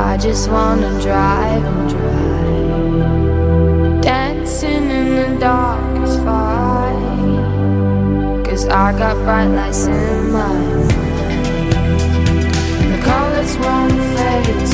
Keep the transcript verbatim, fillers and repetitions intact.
I just wanna drive and drive, dancing in the dark is fine, 'cause I got bright lights in my mind. The colors won't fade